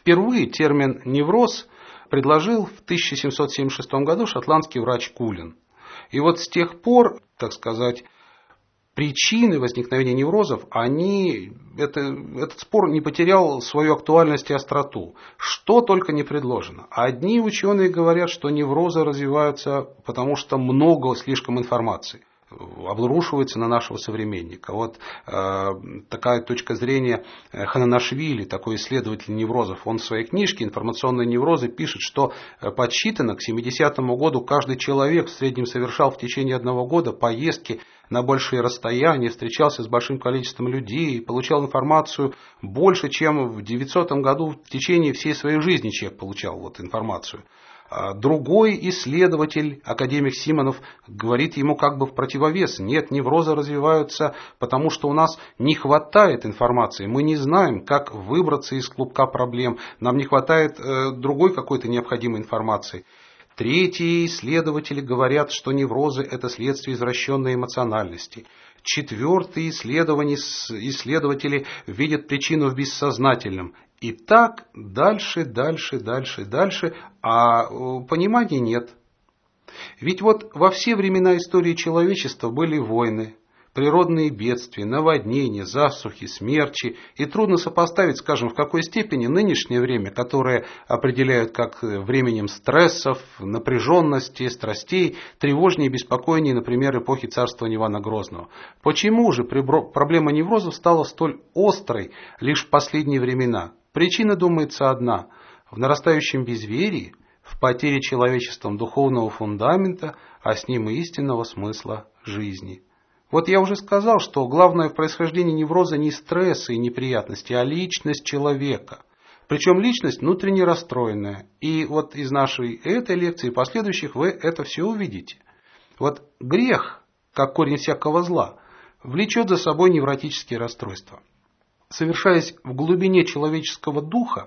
Впервые термин «невроз» предложил в 1776 году шотландский врач Кулин. И вот с тех пор, так сказать, причины возникновения неврозов, этот спор не потерял свою актуальность и остроту. Что только не предложено. Одни ученые говорят, что неврозы развиваются, потому что много слишком информации обрушивается на нашего современника. Вот такая точка зрения Хананашвили, такой исследователь неврозов, он в своей книжке «Информационные неврозы» пишет, что подсчитано к 70-му году каждый человек в среднем совершал в течение одного года поездки на большие расстояния, встречался с большим количеством людей, получал информацию больше, чем в 900 году в течение всей своей жизни человек получал информацию. Другой исследователь, академик Симонов, говорит ему как бы в противовес: нет, неврозы развиваются, потому что у нас не хватает информации, мы не знаем, как выбраться из клубка проблем, нам не хватает другой какой-то необходимой информации. Третьи исследователи говорят, что неврозы – это следствие извращенной эмоциональности. Четвертые исследователи видят причину в бессознательном. И так дальше, а понимания нет. Ведь во все времена истории человечества были войны, природные бедствия, наводнения, засухи, смерчи. И трудно сопоставить, скажем, в какой степени нынешнее время, которое определяют как временем стрессов, напряженности, страстей, тревожнее и беспокойнее, например, эпохи царствования Ивана Грозного. Почему же проблема неврозов стала столь острой лишь в последние времена? Причина, думается, одна. В нарастающем безверии, в потере человечеством духовного фундамента, а с ним и истинного смысла жизни. Вот я уже сказал, что главное в происхождении невроза не стрессы и неприятности, а личность человека. Причем личность внутренне расстроенная. И из нашей этой лекции и последующих вы это все увидите. Грех, как корень всякого зла, влечет за собой невротические расстройства. Совершаясь в глубине человеческого духа,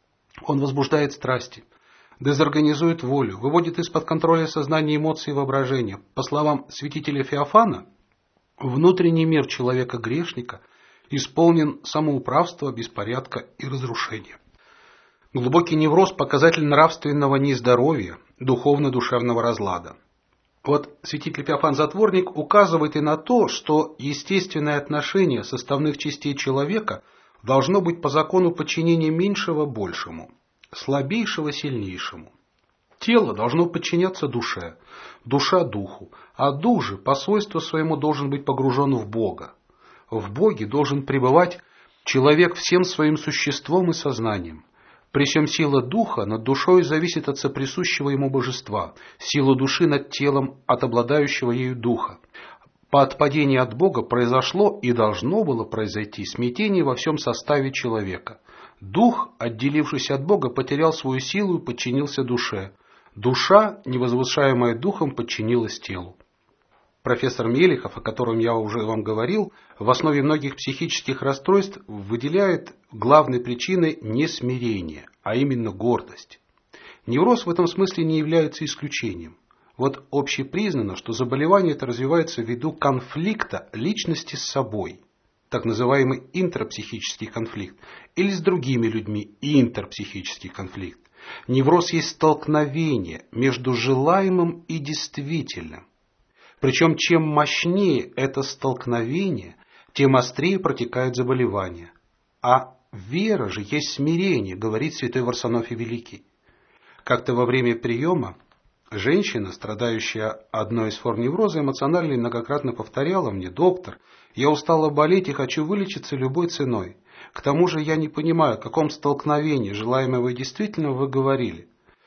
он возбуждает страсти, дезорганизует волю, выводит из-под контроля сознание, эмоции и воображения. По словам святителя Феофана, внутренний мир человека-грешника исполнен самоуправства, беспорядка и разрушения. Глубокий невроз – показатель нравственного нездоровья, духовно-душевного разлада. Святитель Феофан Затворник указывает и на то, что естественное отношение составных частей человека должно быть по закону подчинения меньшего большему, слабейшего сильнейшему. Тело должно подчиняться душе, душа духу, а дух же по свойству своему должен быть погружен в Бога. В Боге должен пребывать человек всем своим существом и сознанием. Причем сила духа над душой зависит от соприсущего ему божества, сила души над телом от обладающего ею духа. По отпадению от Бога произошло и должно было произойти смятение во всем составе человека. Дух, отделившись от Бога, потерял свою силу и подчинился душе. Душа, невозвышаемая духом, подчинилась телу. Профессор Мелихов, о котором я уже вам говорил, в основе многих психических расстройств выделяет главной причиной не смирение, а именно гордость. Невроз в этом смысле не является исключением. Общепризнано, что заболевание это развивается ввиду конфликта личности с собой, так называемый интрапсихический конфликт, или с другими людьми, интерпсихический конфликт. Невроз есть столкновение между желаемым и действительным. Причем, чем мощнее это столкновение, тем острее протекает заболевание. А вера же есть смирение, говорит святой Варсонофий Великий. Как-то во время приема женщина, страдающая одной из форм невроза, эмоционально и многократно повторяла мне: «Доктор, я устала болеть и хочу вылечиться любой ценой. К тому же я не понимаю, о каком столкновении желаемого и действительного вы говорили».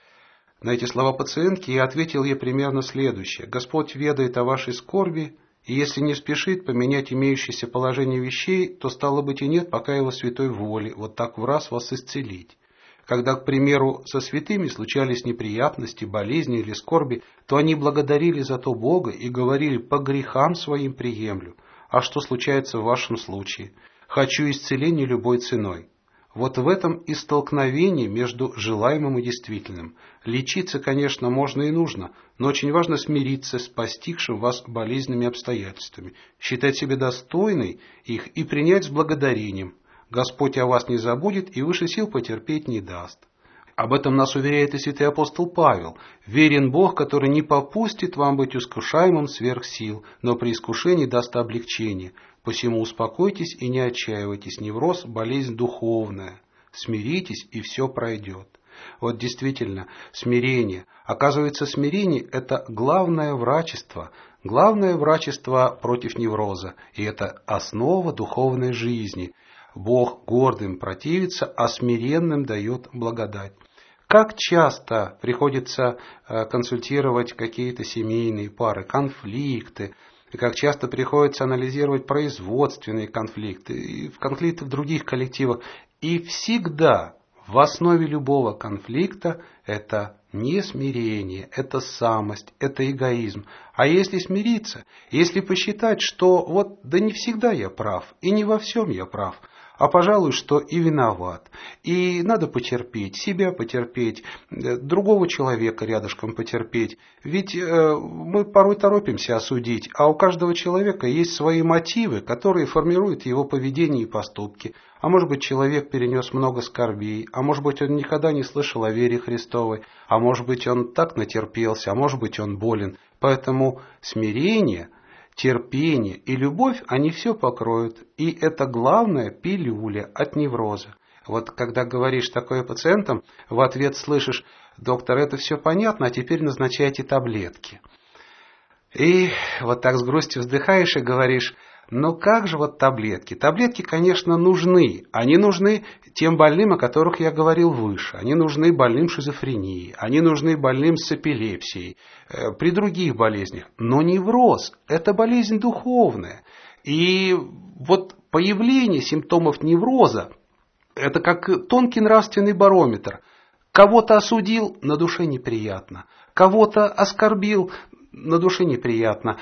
На эти слова пациентки я ответил ей примерно следующее: «Господь ведает о вашей скорби, и если не спешит поменять имеющееся положение вещей, то стало быть и нет пока его святой воли так враз вас исцелить. Когда, к примеру, со святыми случались неприятности, болезни или скорби, то они благодарили за то Бога и говорили: по грехам своим приемлю. А что случается в вашем случае? Хочу исцеления любой ценой». В этом и столкновение между желаемым и действительным. Лечиться, конечно, можно и нужно, но очень важно смириться с постигшим вас болезненными обстоятельствами, считать себя достойной их и принять с благодарением. Господь о вас не забудет и выше сил потерпеть не даст. Об этом нас уверяет и святый апостол Павел. «Верен Бог, который не попустит вам быть искушаемым сверх сил, но при искушении даст облегчение. Посему успокойтесь и не отчаивайтесь, невроз – болезнь духовная. Смиритесь, и все пройдет». Вот действительно, смирение. Оказывается, смирение – это главное врачество против невроза, и это основа духовной жизни. Бог гордым противится, а смиренным дает благодать. Как часто приходится консультировать какие-то семейные пары, конфликты, как часто приходится анализировать производственные конфликты, и конфликты в других коллективах. И всегда в основе любого конфликта это не смирение, это самость, это эгоизм. А если смириться, если посчитать, что вот да не всегда я прав, и не во всем я прав, а пожалуй, что и виноват, и надо потерпеть, себя потерпеть, другого человека рядышком потерпеть. Ведь мы порой торопимся осудить, а у каждого человека есть свои мотивы, которые формируют его поведение и поступки. А может быть, человек перенес много скорбей, а может быть, он никогда не слышал о вере Христовой, а может быть, он так натерпелся, а может быть, он болен. Поэтому смирение, терпение и любовь, они все покроют. И это главная пилюля от невроза. Вот когда говоришь такое пациентам, в ответ слышишь: доктор, это все понятно, а теперь назначайте таблетки. И вот так с грустью вздыхаешь и говоришь: ну как же вот таблетки? Таблетки, конечно, нужны. Они нужны тем больным, о которых я говорил выше. Они нужны больным шизофренией. Они нужны больным с эпилепсией. При других болезнях. Но невроз – это болезнь духовная. И вот появление симптомов невроза – это как тонкий нравственный барометр. Кого-то осудил – на душе неприятно. Кого-то оскорбил – на душе неприятно.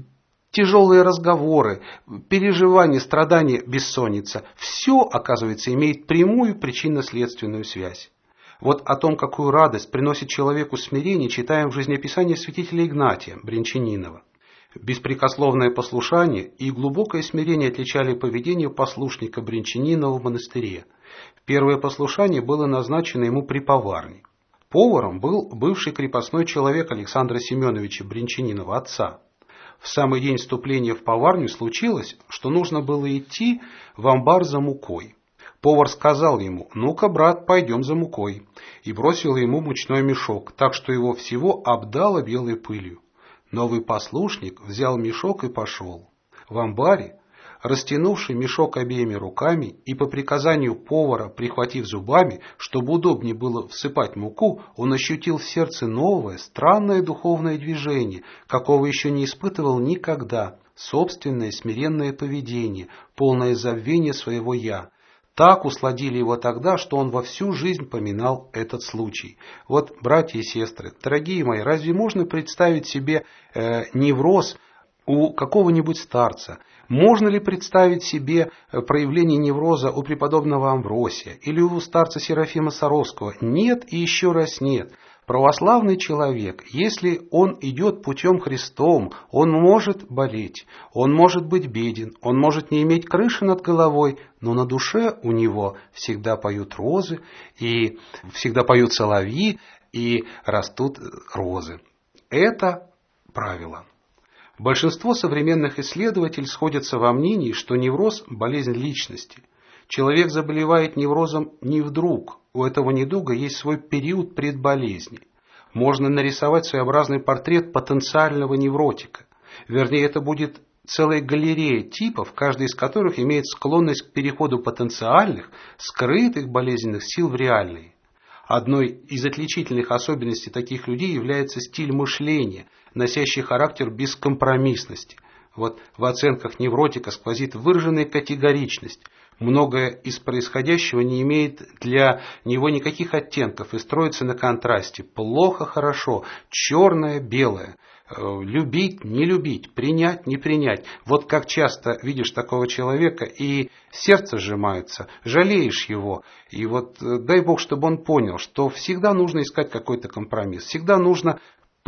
Тяжелые разговоры, переживания, страдания, бессонница – все, оказывается, имеет прямую причинно-следственную связь. Вот о том, какую радость приносит человеку смирение, читаем в жизнеописании святителя Игнатия Брянчанинова. Беспрекословное послушание и глубокое смирение отличали поведение послушника Брянчанинова в монастыре. Первое послушание было назначено ему при поварне. Поваром был бывший крепостной человек Александра Семеновича Брянчанинова, отца. В самый день вступления в поварню случилось, что нужно было идти в амбар за мукой. Повар сказал ему: «Ну-ка, брат, пойдем за мукой», и бросил ему мучной мешок, так что его всего обдало белой пылью. Новый послушник взял мешок и пошел. В амбаре, растянувший мешок обеими руками и по приказанию повара прихватив зубами, чтобы удобнее было всыпать муку, он ощутил в сердце новое, странное духовное движение, какого еще не испытывал никогда, собственное смиренное поведение, полное забвение своего «я». Так усладили его тогда, что он во всю жизнь поминал этот случай. Вот, братья и сестры, дорогие мои, разве можно представить себе невроз у какого-нибудь старца? Можно ли представить себе проявление невроза у преподобного Амвросия или у старца Серафима Саровского? Нет и еще раз нет. Православный человек, если он идет путем Христом, он может болеть, он может быть беден, он может не иметь крыши над головой, но на душе у него всегда поют розы, и всегда поют соловьи, и растут розы. Это правило. Большинство современных исследователей сходятся во мнении, что невроз – болезнь личности. Человек заболевает неврозом не вдруг, у этого недуга есть свой период предболезни. Можно нарисовать своеобразный портрет потенциального невротика. Вернее, это будет целая галерея типов, каждый из которых имеет склонность к переходу потенциальных, скрытых болезненных сил в реальные. Одной из отличительных особенностей таких людей является стиль мышления, носящий характер бескомпромиссности. Вот в оценках невротика сквозит выраженная категоричность. Многое из происходящего не имеет для него никаких оттенков и строится на контрасте. Плохо-хорошо, черное-белое, любить, не любить, принять, не принять. Вот как часто видишь такого человека, и сердце сжимается, жалеешь его. И вот дай Бог, чтобы он понял, что всегда нужно искать какой-то компромисс, всегда нужно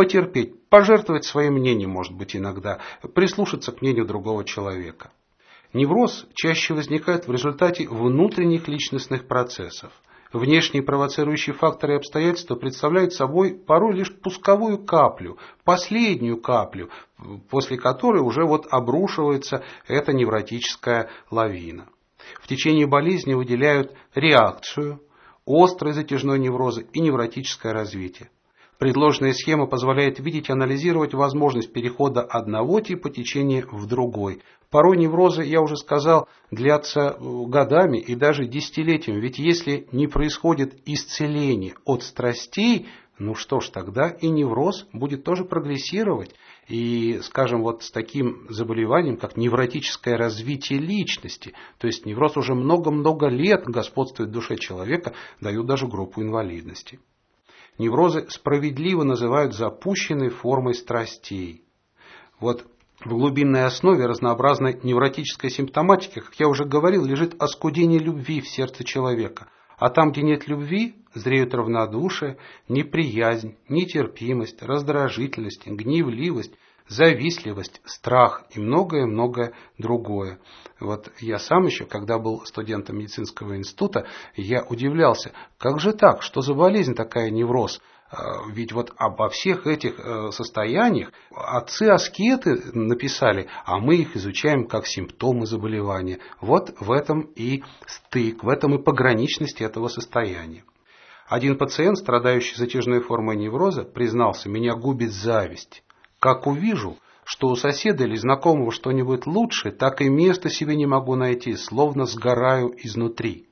потерпеть, пожертвовать своим мнением, может быть, иногда, прислушаться к мнению другого человека. Невроз чаще возникает в результате внутренних личностных процессов. Внешние провоцирующие факторы и обстоятельства представляют собой порой лишь пусковую каплю, последнюю каплю, после которой уже обрушивается эта невротическая лавина. В течение болезни выделяют реакцию, острый затяжной невроз и невротическое развитие. Предложенная схема позволяет видеть и анализировать возможность перехода одного типа течения в другой. Порой неврозы, я уже сказал, длятся годами и даже десятилетиями. Ведь если не происходит исцеление от страстей, что ж, тогда и невроз будет тоже прогрессировать. И, скажем, с таким заболеванием, как невротическое развитие личности, то есть невроз уже много-много лет господствует в душе человека, дают даже группу инвалидности. Неврозы справедливо называют запущенной формой страстей. В глубинной основе разнообразной невротической симптоматики, как я уже говорил, лежит оскудение любви в сердце человека. А там, где нет любви, зреют равнодушие, неприязнь, нетерпимость, раздражительность, гневливость, завистливость, страх и многое-многое другое. Я сам еще, когда был студентом медицинского института, я удивлялся, как же так, что за болезнь такая невроз? Ведь обо всех этих состояниях отцы-аскеты написали, а мы их изучаем как симптомы заболевания. В этом и стык, в этом и пограничность этого состояния. Один пациент, страдающий затяжной формой невроза, признался: «Меня губит зависть. Как увижу, что у соседа или знакомого что-нибудь лучше, так и места себе не могу найти, словно сгораю изнутри».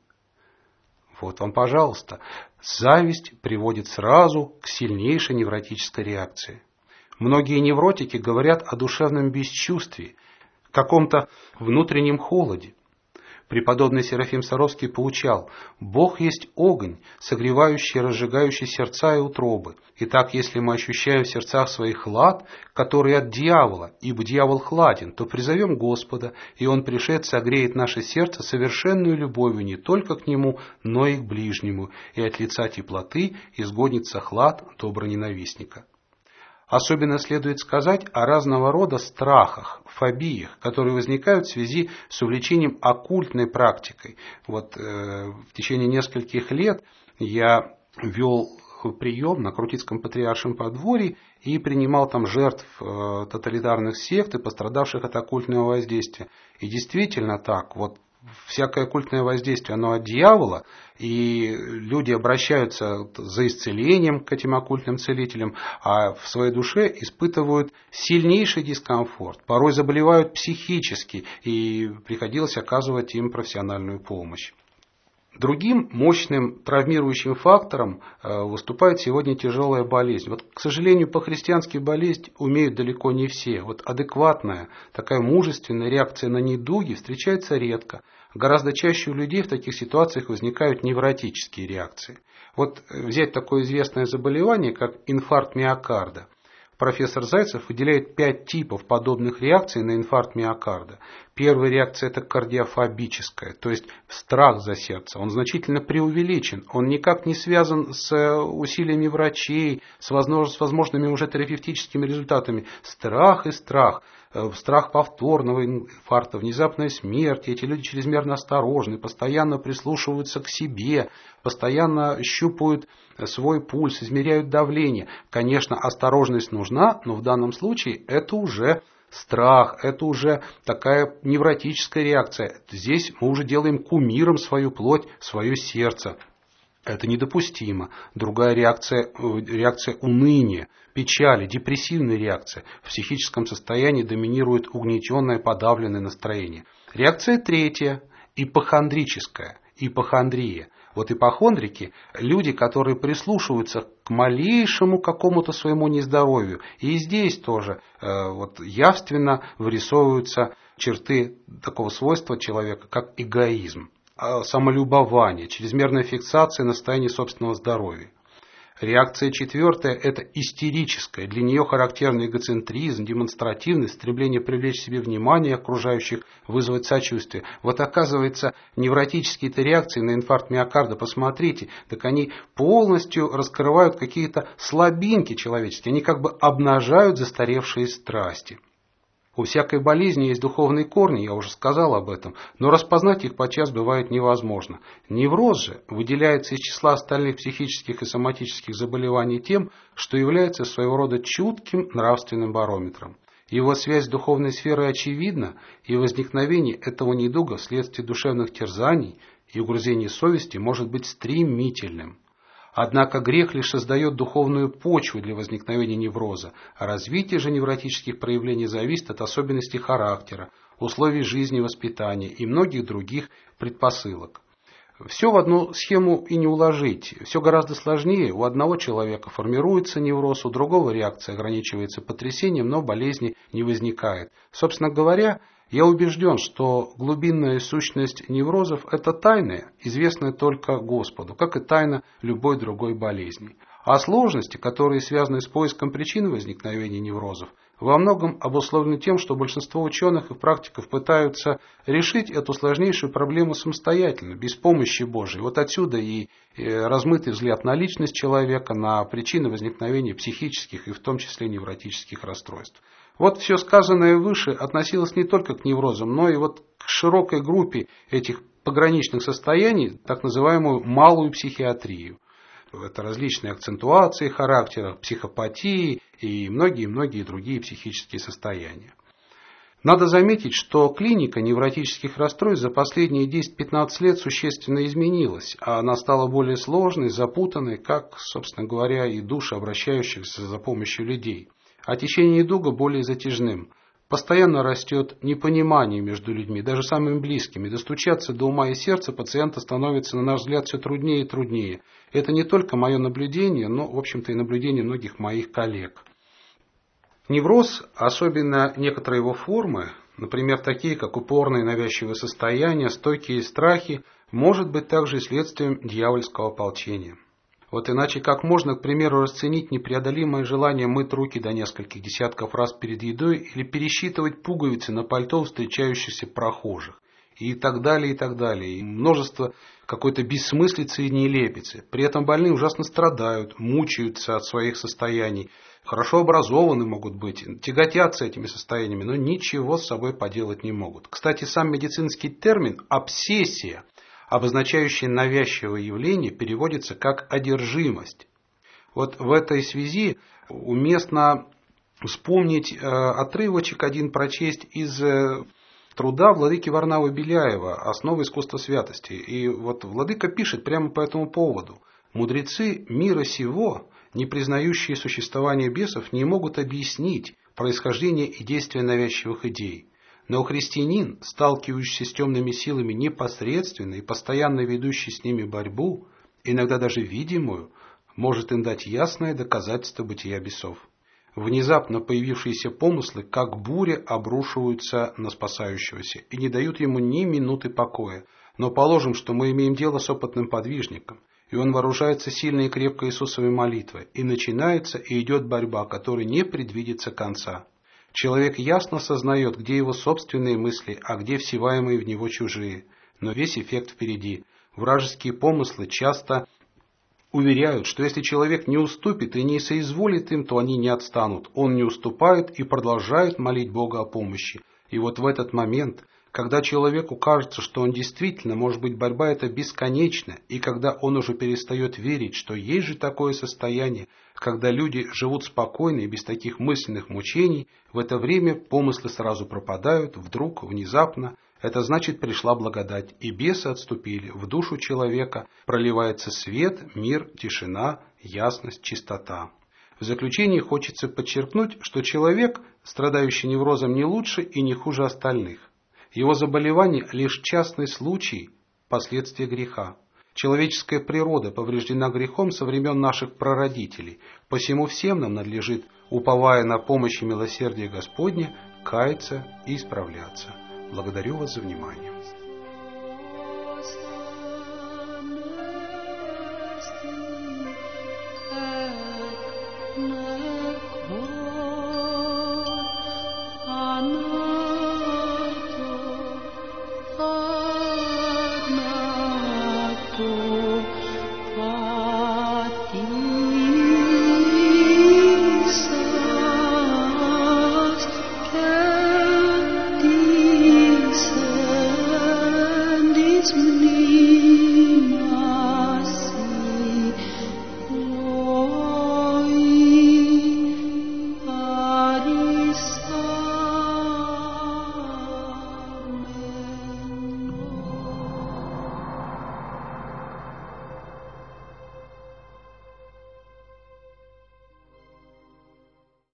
Вот вам, пожалуйста, зависть приводит сразу к сильнейшей невротической реакции. Многие невротики говорят о душевном бесчувствии, каком-то внутреннем холоде. Преподобный Серафим Саровский поучал: «Бог есть огонь, согревающий и разжигающий сердца и утробы. Итак, если мы ощущаем в сердцах своих хлад, который от дьявола, ибо дьявол хладен, то призовем Господа, и Он, пришед, согреет наше сердце совершенную любовью не только к Нему, но и к ближнему, и от лица теплоты изгонится хлад доброненавистника». Особенно следует сказать о разного рода страхах, фобиях, которые возникают в связи с увлечением оккультной практикой. В течение нескольких лет я вел прием на Крутицком Патриаршем подворье и принимал там жертв тоталитарных сект и пострадавших от оккультного воздействия. И действительно так, всякое оккультное воздействие, оно от дьявола, и люди обращаются за исцелением к этим оккультным целителям, а в своей душе испытывают сильнейший дискомфорт, порой заболевают психически, и приходилось оказывать им профессиональную помощь. Другим мощным травмирующим фактором выступает сегодня тяжелая болезнь. К сожалению, по-христиански болезнь умеют далеко не все. Адекватная, такая мужественная реакция на недуги встречается редко. Гораздо чаще у людей в таких ситуациях возникают невротические реакции. Взять такое известное заболевание, как инфаркт миокарда. Профессор Зайцев выделяет 5 типов подобных реакций на инфаркт миокарда. Первая реакция – это кардиофобическая, то есть страх за сердце. Он значительно преувеличен, он никак не связан с усилиями врачей, с возможными уже терапевтическими результатами. Страх и страх. Страх повторного инфаркта, внезапной смерти. Эти люди чрезмерно осторожны, постоянно прислушиваются к себе, постоянно щупают свой пульс, измеряют давление. Конечно, осторожность нужна, но в данном случае это уже страх, это уже такая невротическая реакция. Здесь мы уже делаем кумиром свою плоть, свое сердце. Это недопустимо. Другая реакция уныния, печали, депрессивная реакция. В психическом состоянии доминирует угнетенное, подавленное настроение. Реакция третья, ипохондрическая, ипохондрия. Ипохондрики – люди, которые прислушиваются к малейшему какому-то своему нездоровью. И здесь тоже явственно вырисовываются черты такого свойства человека, как эгоизм, самолюбование, чрезмерная фиксация на состоянии собственного здоровья. Реакция четвертая – это истерическая. Для нее характерный эгоцентризм, демонстративность, стремление привлечь к себе внимание окружающих, вызвать сочувствие. Оказывается, невротические-то реакции на инфаркт миокарда, посмотрите, так они полностью раскрывают какие-то слабинки человеческие, они как бы обнажают застаревшие страсти. У всякой болезни есть духовные корни, я уже сказал об этом, но распознать их подчас бывает невозможно. Невроз же выделяется из числа остальных психических и соматических заболеваний тем, что является своего рода чутким нравственным барометром. Его связь с духовной сферой очевидна, и возникновение этого недуга вследствие душевных терзаний и угрызений совести может быть стремительным. Однако грех лишь создает духовную почву для возникновения невроза, а развитие же невротических проявлений зависит от особенностей характера, условий жизни и воспитания и многих других предпосылок. Все в одну схему и не уложить, все гораздо сложнее. У одного человека формируется невроз, у другого реакция ограничивается потрясением, но болезни не возникает. Собственно говоря, я убежден, что глубинная сущность неврозов – это тайна, известная только Господу, как и тайна любой другой болезни. А сложности, которые связаны с поиском причин возникновения неврозов, во многом обусловлены тем, что большинство ученых и практиков пытаются решить эту сложнейшую проблему самостоятельно, без помощи Божией. Вот отсюда и размытый взгляд на личность человека, на причины возникновения психических и в том числе невротических расстройств. Вот все сказанное выше относилось не только к неврозам, но и вот к широкой группе этих пограничных состояний, так называемую малую психиатрию. Это различные акцентуации характера, психопатии и многие-многие другие психические состояния. Надо заметить, что клиника невротических расстройств за последние 10-15 лет существенно изменилась, а она стала более сложной, запутанной, как, собственно говоря, и души обращающихся за помощью людей. А течение недуга более затяжным. Постоянно растет непонимание между людьми, даже самыми близкими. Достучаться до ума и сердца пациента становится, на наш взгляд, все труднее и труднее. Это не только мое наблюдение, но, в общем-то, и наблюдение многих моих коллег. Невроз, особенно некоторые его формы, например, такие как упорные навязчивые состояния, стойкие страхи, может быть также и следствием дьявольского ополчения. Вот иначе как можно, к примеру, расценить непреодолимое желание мыть руки до нескольких десятков раз перед едой или пересчитывать пуговицы на пальто встречающихся прохожих и так далее, и множество какой-то бессмыслицы и нелепицы. При этом больные ужасно страдают, мучаются от своих состояний, хорошо образованы могут быть, тяготятся этими состояниями, но ничего с собой поделать не могут. Кстати, сам медицинский термин «обсессия», обозначающее навязчивое явление, переводится как одержимость. Вот в этой связи уместно вспомнить отрывочек один прочесть из труда владыки Варнавы Беляева «Основы искусства святости». И вот владыка пишет прямо по этому поводу. «Мудрецы мира сего, не признающие существование бесов, не могут объяснить происхождение и действия навязчивых идей. Но христианин, сталкивающийся с темными силами непосредственно и постоянно ведущий с ними борьбу, иногда даже видимую, может им дать ясное доказательство бытия бесов. Внезапно появившиеся помыслы, как буря, обрушиваются на спасающегося и не дают ему ни минуты покоя. Но положим, что мы имеем дело с опытным подвижником, и он вооружается сильной и крепкой Иисусовой молитвой, и начинается и идет борьба, которой не предвидится конца. Человек ясно сознает, где его собственные мысли, а где всеваемые в него чужие. Но весь эффект впереди. Вражеские помыслы часто уверяют, что если человек не уступит и не соизволит им, то они не отстанут. Он не уступает и продолжает молить Бога о помощи. И вот в этот момент, когда человеку кажется, что он действительно, может быть, борьба эта бесконечна, и когда он уже перестает верить, что есть же такое состояние, когда люди живут спокойно и без таких мысленных мучений, в это время помыслы сразу пропадают, вдруг, внезапно. Это значит, пришла благодать, и бесы отступили, в душу человека проливается свет, мир, тишина, ясность, чистота. В заключение хочется подчеркнуть, что человек, страдающий неврозом, не лучше и не хуже остальных. Его заболевание – лишь частный случай последствия греха. Человеческая природа повреждена грехом со времен наших прародителей, посему всем нам надлежит, уповая на помощь и милосердие Господне, каяться и исправляться. Благодарю вас за внимание.